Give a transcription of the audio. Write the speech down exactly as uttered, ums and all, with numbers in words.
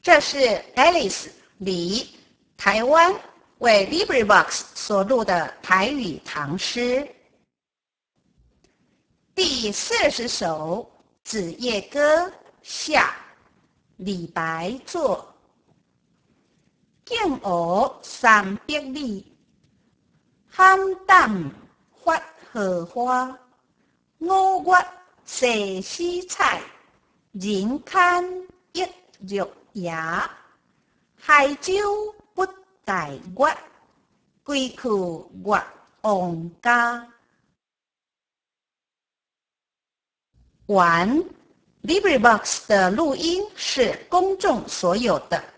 这是 Alice 李台湾为 LibriVox 所录的台语唐诗。第四十首《子夜歌》下，李白作。敬鹅三百里，喊胆发荷花。五月踅丝彩，人间一日夜。海舟不待月，归去月王家。完 LibriVox 的录音是公众所有的。